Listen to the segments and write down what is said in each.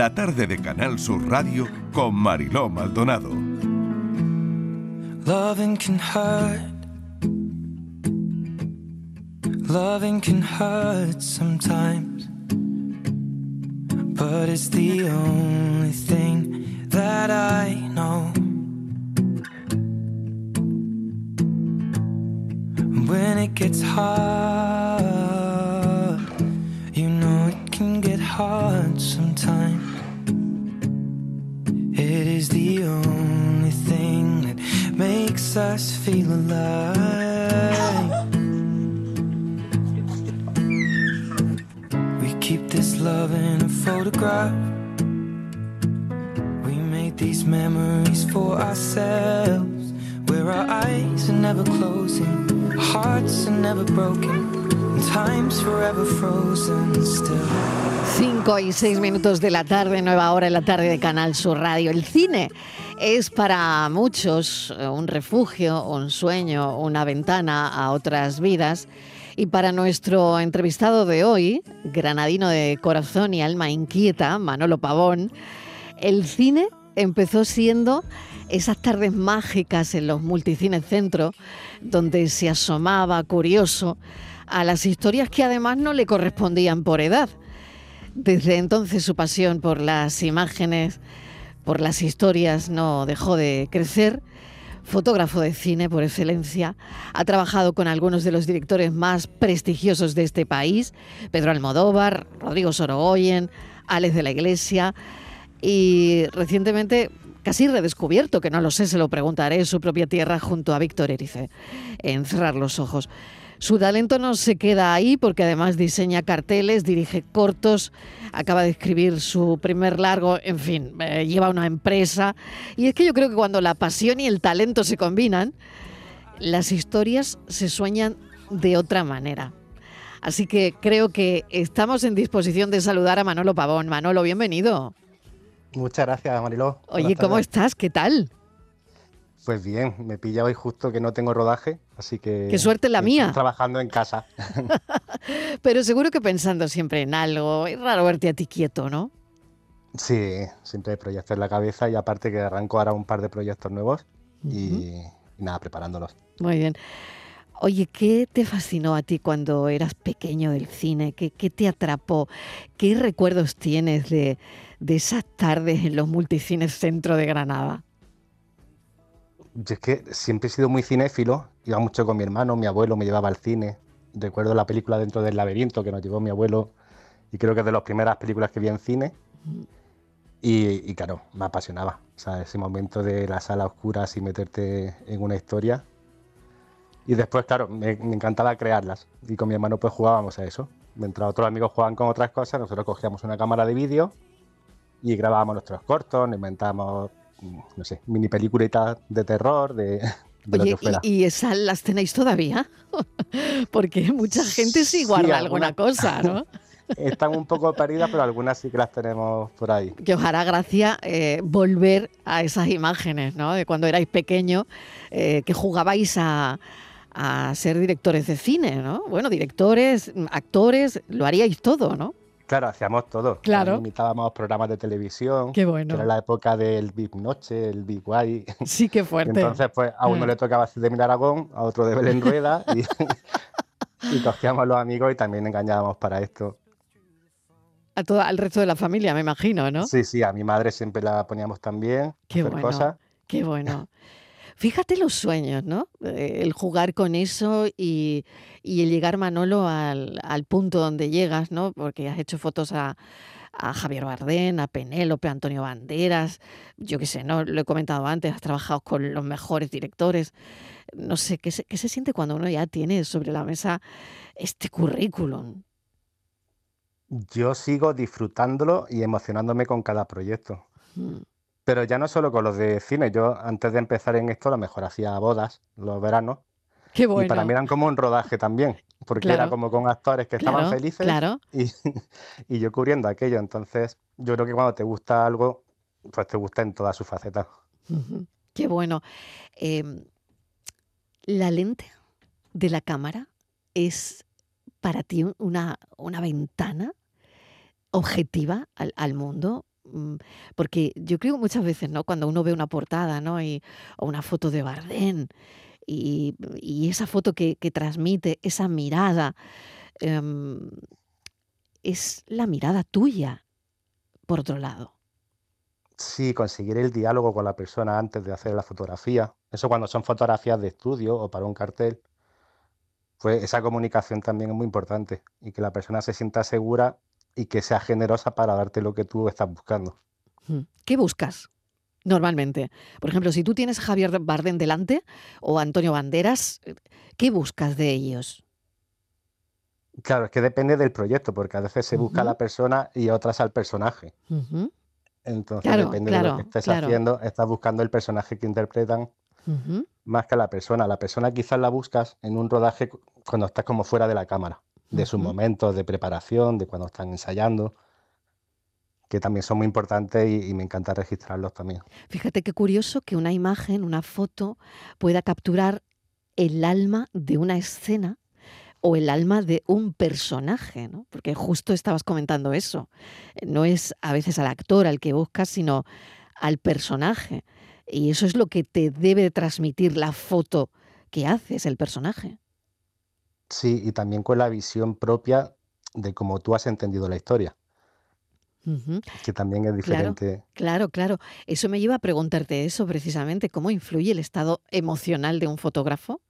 la tarde de Canal Sur Radio con Mariló Maldonado. Loving can hurt. Loving can hurt sometimes, but it's the only thing that I know. When it gets hard, you know it can get hard sometimes. It is the only thing that makes us feel alive. We keep this love in a photograph. We made these memories for ourselves, where our eyes are never closing, hearts are never broken, and time's forever frozen still. 5:06 de la tarde, nueva hora en la tarde de Canal Sur Radio. El cine es para muchos un refugio, un sueño, una ventana a otras vidas. Y para nuestro entrevistado de hoy, granadino de corazón y alma inquieta, Manolo Pavón, el cine empezó siendo esas tardes mágicas en los multicines centro, donde se asomaba curioso a las historias que además no le correspondían por edad. Desde entonces su pasión por las imágenes, por las historias, no dejó de crecer. Fotógrafo de cine por excelencia, ha trabajado con algunos de los directores más prestigiosos de este país, Pedro Almodóvar, Rodrigo Sorogoyen, Alex de la Iglesia, y recientemente casi redescubierto, que no lo sé, se lo preguntaré, en su propia tierra junto a Víctor Erice, en Cerrar los ojos. Su talento no se queda ahí porque además diseña carteles, dirige cortos, acaba de escribir su primer largo, en fin, lleva una empresa. Y es que yo creo que cuando la pasión y el talento se combinan, las historias se sueñan de otra manera. Así que creo que estamos en disposición de saludar a Manolo Pavón. Manolo, bienvenido. Muchas gracias, Mariló. Oye, ¿cómo estás? ¿Qué tal? Pues bien, me pilla hoy justo que no tengo rodaje, así que... ¡Qué suerte la mía! Estoy trabajando en casa. Pero seguro que pensando siempre en algo. Es raro verte a ti quieto, ¿no? Sí, siempre hay proyectos en la cabeza y aparte que arranco ahora un par de proyectos nuevos y nada, preparándolos. Muy bien. Oye, ¿qué te fascinó a ti cuando eras pequeño del cine? ¿Qué te atrapó? ¿Qué recuerdos tienes de esas tardes en los multicines centro de Granada? Yo es que siempre he sido muy cinéfilo, iba mucho con mi hermano, mi abuelo me llevaba al cine. Recuerdo la película Dentro del laberinto que nos llevó mi abuelo y creo que es de las primeras películas que vi en cine. Y claro, me apasionaba. O sea, ese momento de la sala oscura y meterte en una historia. Y después, claro, me encantaba crearlas. Y con mi hermano pues jugábamos a eso. Mientras otros amigos jugaban con otras cosas, nosotros cogíamos una cámara de vídeo y grabábamos nuestros cortos, nos inventábamos, no sé, mini peliculitas de terror, de Oye, lo que fuera. ¿y esas las tenéis todavía? Porque mucha gente sí guarda alguna cosa, ¿no? Están un poco perdidas, pero algunas sí que las tenemos por ahí. Que os hará gracia volver a esas imágenes, ¿no? De cuando erais pequeños, que jugabais a ser directores de cine, ¿no? Bueno, directores, actores, lo haríais todo, ¿no? Claro, hacíamos todo. Claro. Imitábamos programas de televisión. Qué bueno. Que era la época del VIP Noche, el VIP Guay. Sí, qué fuerte. Entonces, pues a uno le tocaba hacer de Mil Aragón, a otro de Belén Rueda y cogíamos los amigos y también engañábamos para esto. Al resto de la familia, me imagino, ¿no? Sí, a mi madre siempre la poníamos también. Qué hacer bueno, cosas. qué bueno. Fíjate los sueños, ¿no? El jugar con eso y el llegar, Manolo, al punto donde llegas, ¿no? Porque has hecho fotos a Javier Bardem, a Penélope, a Antonio Banderas, yo qué sé, ¿no? Lo he comentado antes, has trabajado con los mejores directores. No sé, ¿qué se siente cuando uno ya tiene sobre la mesa este currículum? Yo sigo disfrutándolo y emocionándome con cada proyecto. Mm. Pero ya no solo con los de cine. Yo antes de empezar en esto a lo mejor hacía bodas los veranos. Qué Y para mí bueno. eran como un rodaje también, porque Claro, era como con actores que estaban claro, felices claro. y yo cubriendo aquello. Entonces, yo creo que cuando te gusta algo, pues te gusta en todas sus facetas. Ujú. Qué bueno. Em, la lente de la cámara es para ti una ventana objetiva al mundo. Porque yo creo muchas veces, ¿no? Cuando uno ve una portada, ¿no? O una foto de Bardem y esa foto que transmite, esa mirada, em, es la mirada tuya, por otro lado. Sí, conseguir el diálogo con la persona antes de hacer la fotografía. Eso cuando son fotografías de estudio o para un cartel, pues esa comunicación también es muy importante y que la persona se sienta segura y que sea generosa para darte lo que tú estás buscando. ¿Qué buscas normalmente? Por ejemplo, si tú tienes a Javier Bardem delante o Antonio Banderas, ¿qué buscas de ellos? Claro, es que depende del proyecto, porque a veces se busca a Ujú, la persona y a otras al personaje. ujú. Entonces Claro, depende de lo que claro, estés claro. haciendo, estás buscando el personaje que interpretan Ujú, más que a la persona. La persona quizás la buscas en un rodaje cuando estás como fuera de la cámara, de sus ujú. momentos de preparación, de cuando están ensayando, que también son muy importantes y me encanta registrarlos también. Fíjate qué curioso que una imagen, una foto, pueda capturar el alma de una escena o el alma de un personaje, ¿no? Porque justo estabas comentando eso. No es a veces al actor al que buscas, sino al personaje. Y eso es lo que te debe transmitir la foto que haces, el personaje. Sí, y también con la visión propia de cómo tú has entendido la historia, Ujú. que también es Claro, diferente. claro, claro. Eso me lleva a preguntarte eso precisamente, ¿cómo influye el estado emocional de un fotógrafo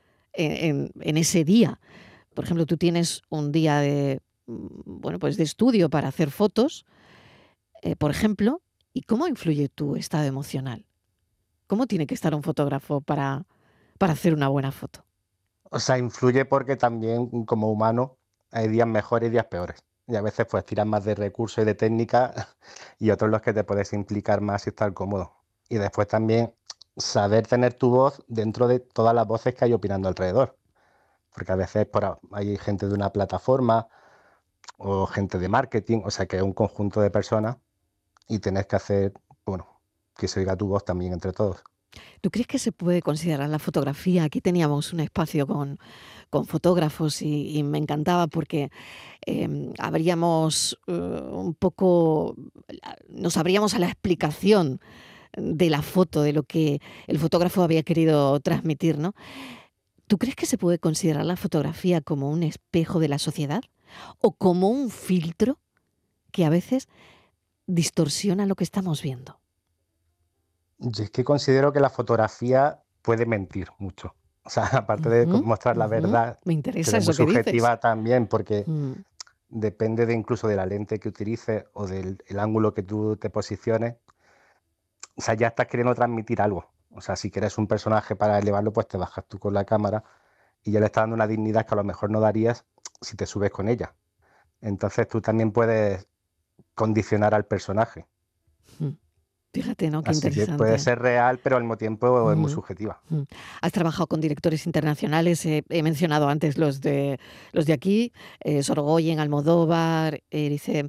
en ese día? Por ejemplo, tú tienes un día bueno, pues de estudio para hacer fotos, por ejemplo, ¿y cómo influye tu estado emocional? ¿Cómo tiene que estar un fotógrafo para hacer una buena foto? O sea, influye porque también como humano hay días mejores y días peores. Y a veces pues tiras más de recursos y de técnica y otros los que te puedes implicar más y estar cómodo. Y después también saber tener tu voz dentro de todas las voces que hay opinando alrededor. Porque a veces hay gente de una plataforma o gente de marketing, o sea que es un conjunto de personas y tenés que hacer, bueno, que se oiga tu voz también entre todos. ¿Tú crees que se puede considerar la fotografía? Aquí teníamos un espacio con fotógrafos y me encantaba porque abríamos un poco, nos abríamos a la explicación de la foto, de lo que el fotógrafo había querido transmitir, ¿no? ¿Tú crees que se puede considerar la fotografía como un espejo de la sociedad o como un filtro que a veces distorsiona lo que estamos viendo? Yo es que considero que la fotografía puede mentir mucho. O sea, aparte de Ujú, mostrar la ujú. verdad, Me pero interesa es muy eso que dices. subjetiva también, porque Mm, depende de incluso de la lente que utilices o del el ángulo que tú te posiciones. O sea, ya estás queriendo transmitir algo. O sea, si quieres un personaje para elevarlo, pues te bajas tú con la cámara y ya le estás dando una dignidad que a lo mejor no darías si te subes con ella. Entonces tú también puedes condicionar al personaje. mm. Fíjate, ¿no? Qué Así que puede interesante. ser real, pero al mismo tiempo es muy Ujú, subjetiva. mm. Has trabajado con directores internacionales, he mencionado antes los de aquí, Sorogoyen, Almodóvar, dice,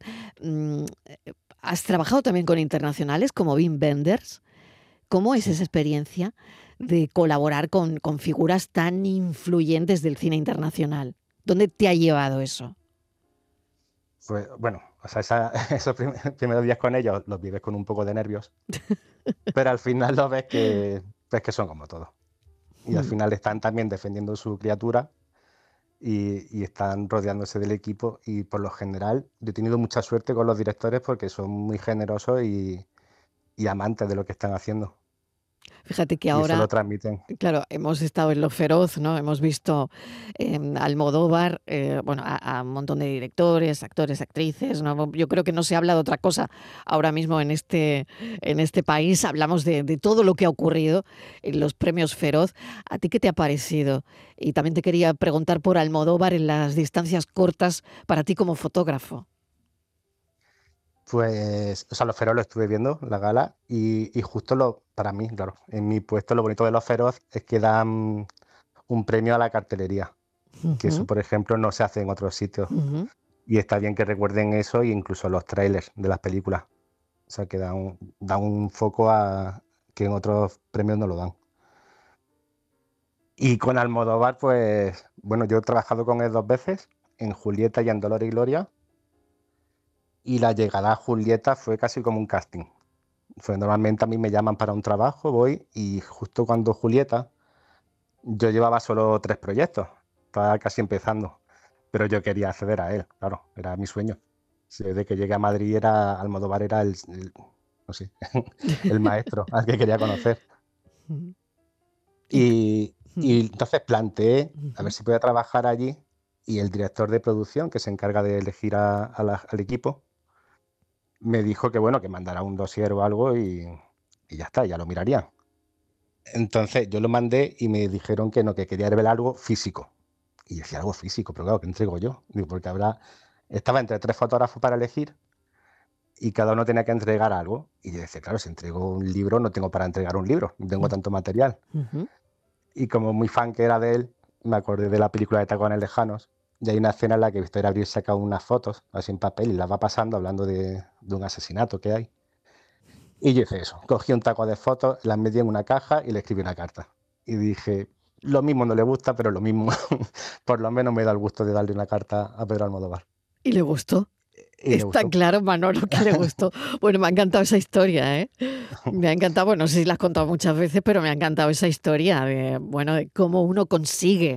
¿has trabajado también con internacionales como Wim Wenders? ¿Cómo es Sí. esa experiencia de colaborar con figuras tan influyentes del cine internacional? ¿Dónde te ha llevado eso? Pues bueno, o sea, esos primeros días con ellos los vives con un poco de nervios, pero al final lo ves que son como todos. Y al Mm. final están también defendiendo su criatura y están rodeándose del equipo. Y por lo general, yo he tenido mucha suerte con los directores porque son muy generosos y amantes de lo que están haciendo. Fíjate que Y eso lo ahora, transmiten. claro, hemos estado en Lo Feroz, ¿no? Hemos visto Almodóvar, bueno, a un montón de directores, actores, actrices, ¿no? Yo creo que no se habla de otra cosa ahora mismo en este país. Hablamos de todo lo que ha ocurrido en los premios Feroz. ¿A ti qué te ha parecido? Y también te quería preguntar por Almodóvar en las distancias cortas para ti como fotógrafo. Pues, o sea, los Feroz lo estuve viendo, la gala, y justo para mí, claro, en mi puesto lo bonito de los Feroz es que dan un premio a la cartelería, que eso, Ujú, por ejemplo, no se hace en otros sitios. ujú. Y está bien que recuerden eso e incluso los trailers de las películas. O sea, que dan un foco a que en otros premios no lo dan. Y con Almodóvar, pues, bueno, yo he trabajado con él dos veces, en Julieta y en Dolor y Gloria. Y la llegada a Julieta fue casi como un casting. Normalmente a mí me llaman para un trabajo, voy, y justo cuando Julieta, yo llevaba solo 3 proyectos, estaba casi empezando, pero yo quería acceder a él, claro, era mi sueño. Sí, desde que llegué a Madrid Almodóvar era no sé, el maestro al que quería conocer. Y entonces planteé a ver si podía trabajar allí, y el director de producción, que se encarga de elegir al equipo, me dijo que bueno, que mandara un dossier o algo y ya está, ya lo miraría. Entonces yo lo mandé y me dijeron que no, que quería ver algo físico. Y decía, algo físico, pero claro, ¿qué entrego yo? Digo, porque estaba entre 3 fotógrafos para elegir y cada uno tenía que entregar algo. Y yo decía, claro, si entrego un libro, no tengo para entregar un libro, no tengo tanto material. Y como muy fan que era de él, me acordé de la película de Tacones Lejanos, y hay una escena en la que Victoria Abril saca unas fotos así en papel y las va pasando hablando de un asesinato que hay. Y yo hice eso, cogí un taco de fotos, las metí en una caja y le escribí una carta. Y dije, lo mismo no le gusta, pero lo mismo, por lo menos me da el gusto de darle una carta a Pedro Almodóvar. ¿Y le gustó? Y le Está gustó. claro, Manolo, que le gustó. Bueno, me ha encantado esa historia, ¿eh? Me ha encantado, bueno, no sé si la has contado muchas veces, pero me ha encantado esa historia de, bueno, de cómo uno consigue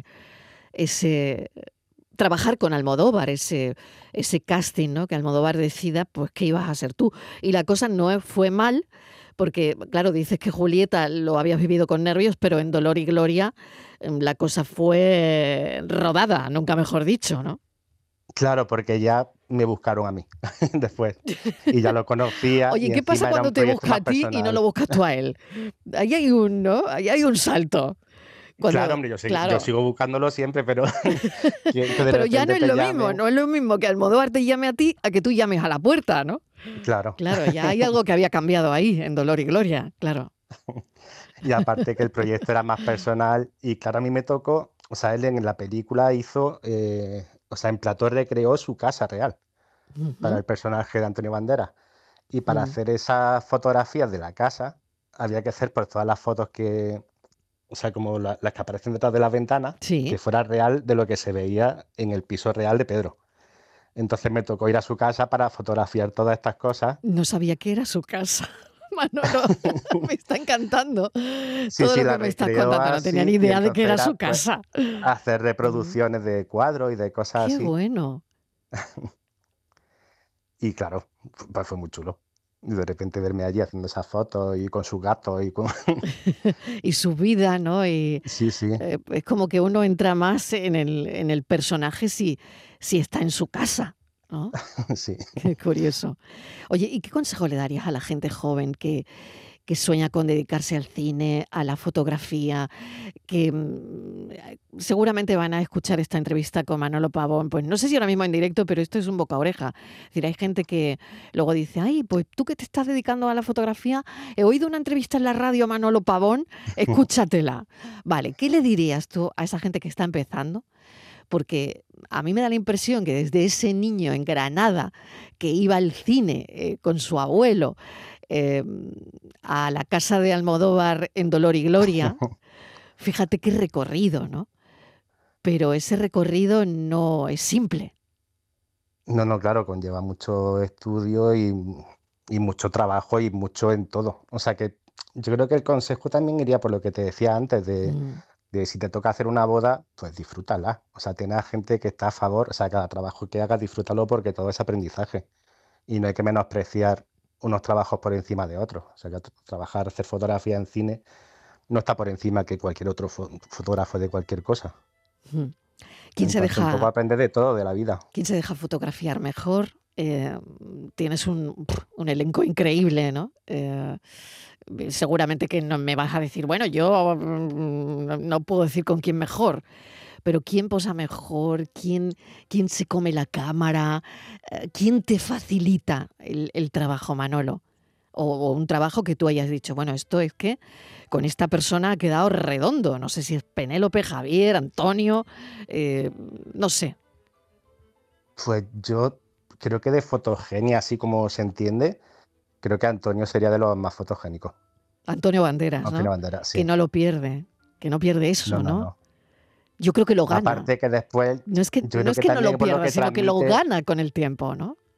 trabajar con Almodóvar, ese casting, ¿no? Que Almodóvar decida, pues, que ibas a ser tú. Y la cosa no fue mal, porque, claro, dices que Julieta lo habías vivido con nervios, pero en Dolor y Gloria la cosa fue rodada, nunca mejor dicho, ¿no? Claro, porque ya me buscaron a mí después y ya lo conocía. Oye, y ¿qué pasa encima era cuando un te proyecto busca a más ti y no personal. lo buscas tú a él? Ahí hay un, ¿no? Ahí hay un salto. Claro, hombre, yo Claro. sigo buscándolo siempre, pero que de Pero ya no repente es te lo mismo, llamen. no es lo mismo que Almodóvar te llame a ti a que tú llames a la puerta, ¿no? Claro. Claro, ya hay algo que había cambiado ahí en Dolor y Gloria, claro. Y aparte que el proyecto era más personal y claro, a mí me tocó, o sea, él en la película hizo, o sea, en plató recreó su casa real para Ujú. el personaje de Antonio Banderas. Y para Mm. hacer esas fotografías de la casa, había que hacer por todas las fotos que, o sea, como las que aparecen detrás de las ventanas, que Sí, fuera real de lo que se veía en el piso real de Pedro. Entonces me tocó ir a su casa para fotografiar todas estas cosas. no sabía que era su casa. Manolo, me está encantando Sí, todo sí, lo que la me estás recreó contando. No tenía ni así y idea de que entonces era era su pues casa. hacer Mm. reproducciones de cuadros y de cosas Qué así. bueno. Y claro, pues fue muy chulo. Y de repente verme allí haciendo esas fotos y con sus gatos y con... Y su vida, ¿no? Y Sí, sí, es como que uno entra más en el personaje si está en su casa, ¿no? sí. Qué curioso. Oye, ¿y qué consejo le darías a la gente joven que sueña con dedicarse al cine, a la fotografía, que seguramente van a escuchar esta entrevista con Manolo Pavón? Pues no sé si ahora mismo en directo, pero esto es un boca a oreja. Es decir, hay gente que luego dice, ay, pues tú que te estás dedicando a la fotografía, he oído una entrevista en la radio a Manolo Pavón, escúchatela. Vale, ¿qué le dirías tú a esa gente que está empezando? Porque a mí me da la impresión que desde ese niño en Granada que iba al cine con su abuelo eh, a la casa de Almodóvar en Dolor y Gloria, fíjate qué recorrido, ¿no? Pero ese recorrido no es simple. No, no, claro, conlleva mucho estudio y mucho trabajo y mucho en todo. O sea que yo creo que el consejo también iría por lo que te decía antes, Mm. de si te toca hacer una boda, pues disfrútala. O sea, ten a gente que está a favor, o sea, cada trabajo que hagas, disfrútalo porque todo es aprendizaje. Y no hay que menospreciar unos trabajos por encima de otros. O sea, que trabajar, hacer fotografía en cine no está por encima que cualquier otro fotógrafo de cualquier cosa. Mm. ¿Quién se Entonces, un poco deja, aprender de todo de la vida. quién se deja fotografiar mejor? Tienes un elenco increíble, ¿no? Seguramente que no me vas a decir, bueno, yo no puedo decir con quién mejor, pero quién posa mejor, quién se come la cámara, quién te facilita el trabajo, Manolo. O un trabajo que tú hayas dicho, bueno, esto es que con esta persona ha quedado redondo. No sé si es Penélope, Javier, Antonio, eh, no sé. Pues yo creo que de fotogenia, así como se entiende, creo que Antonio sería de los más fotogénicos. Antonio Banderas, Antonio ¿no? Banderas, Que sí. no lo pierde, que no pierde No, eso, no, ¿no? no. Yo creo que lo gana. Aparte que después, No es que, yo no creo es que que no lo también por lo pierda, que sino que lo transmite, gana con el tiempo, ¿no?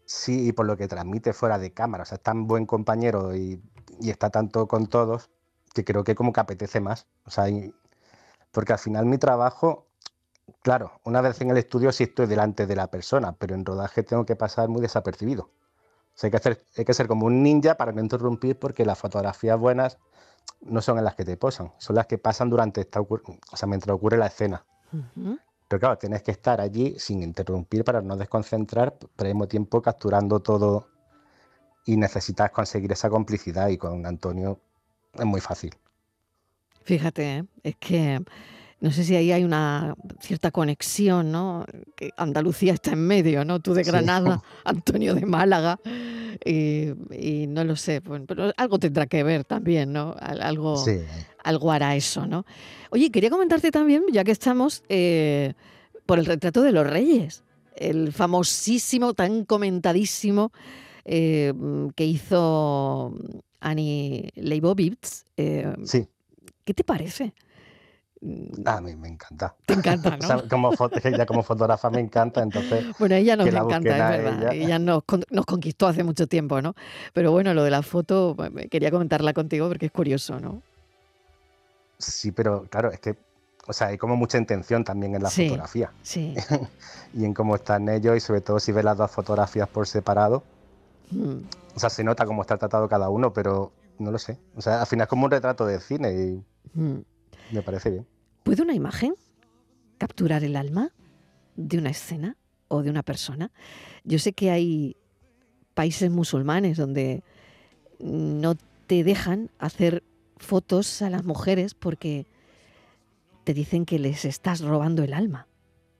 Sí, y por lo que transmite fuera de cámara. O sea, es tan buen compañero y está tanto con todos que creo que como que apetece más. O sea, porque al final mi trabajo, claro, una vez en el estudio sí estoy delante de la persona, pero en rodaje tengo que pasar muy desapercibido. O sea, hay que ser como un ninja para no interrumpir, porque las fotografías buenas no son en las que te posan, son las que pasan durante o sea, mientras ocurre la escena. Ujú. Pero claro, tienes que estar allí sin interrumpir para no desconcentrar, pero al mismo tiempo capturando todo, y necesitas conseguir esa complicidad, y con Antonio es muy fácil. Fíjate, ¿eh? Es que no sé si ahí hay una cierta conexión, ¿no? Que Andalucía está en medio, ¿no? Tú de Sí, Granada, Antonio de Málaga, y no lo sé, pero algo tendrá que ver también, ¿no? Algo, sí. algo hará eso, ¿no? Oye, quería comentarte también, ya que estamos, por el retrato de los Reyes, el famosísimo, tan comentadísimo, que hizo Annie Leibovitz. Sí, ¿Qué te parece? Mm, a mí me encanta. Te encanta, O ¿no? sea, ella como fotógrafa me encanta, entonces Bueno, ella nos que la encanta, busquen es a verdad. ella. Ella nos conquistó hace mucho tiempo, ¿no? Pero bueno, lo de la foto, quería comentarla contigo porque es curioso, ¿no? Sí, pero claro, es que, o sea, hay como mucha intención también en la Sí, fotografía sí. y en cómo están ellos, y sobre todo si ves las dos fotografías por separado. Mm, O sea, se nota cómo está tratado cada uno, pero no lo sé. O sea, al final es como un retrato de cine y mm. me parece bien. ¿Puede una imagen capturar el alma de una escena o de una persona? Yo sé que hay países musulmanes donde no te dejan hacer fotos a las mujeres porque te dicen que les estás robando el alma.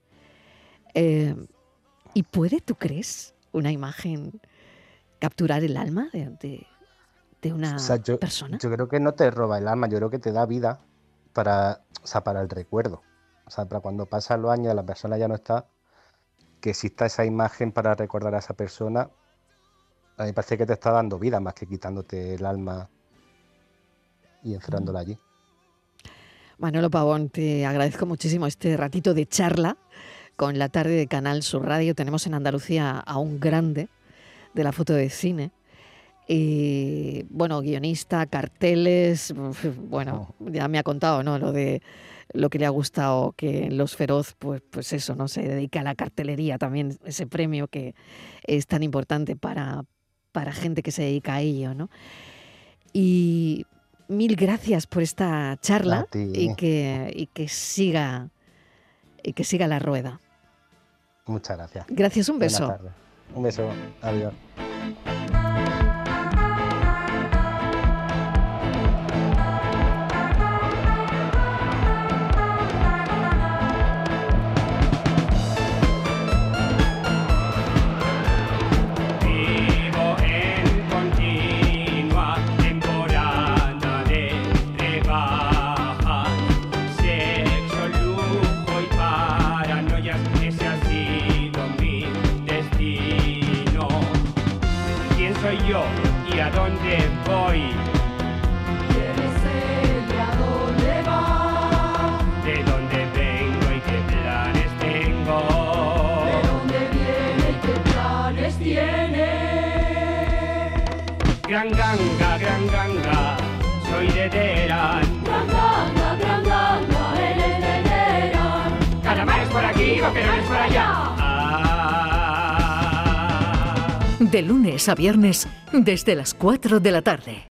¿Y puede, tú crees, una imagen capturar el alma de O una sea, persona? yo creo que no te roba el alma, yo creo que te da vida para, o sea, para el recuerdo. O sea, para cuando pasan los años y la persona ya no está, que exista esa imagen para recordar a esa persona, a mí me parece que te está dando vida más que quitándote el alma y Mm. encerrándola allí. Manolo Pavón, te agradezco muchísimo este ratito de charla con la tarde de Canal Sur Radio. Tenemos en Andalucía a un grande de la foto de cine. Y bueno, guionista, carteles, bueno, ya me ha contado, ¿no? Lo de lo que le ha gustado, que en Los Feroz, pues eso, ¿no? Se dedica a la cartelería también, ese premio que es tan importante para gente que se dedica a ello, ¿no? Y mil gracias por esta A charla ti, y que siga la rueda. muchas gracias. Gracias, un Buenas beso. tardes. Un beso. Adiós. Vivo en continua temporada de rebajas, sexo, lujo y paranoias, ese ha sido mi destino. ¿Quién soy yo y a dónde voy? ¿Quién es él y a dónde va? ¿De dónde vengo y qué planes tengo? ¿De dónde viene y qué planes tiene? Gran ganga, soy de Teherán. Gran ganga, él es de Teherán. Calamares por aquí, boquerones por allá. De lunes a viernes, desde las 4 de la tarde.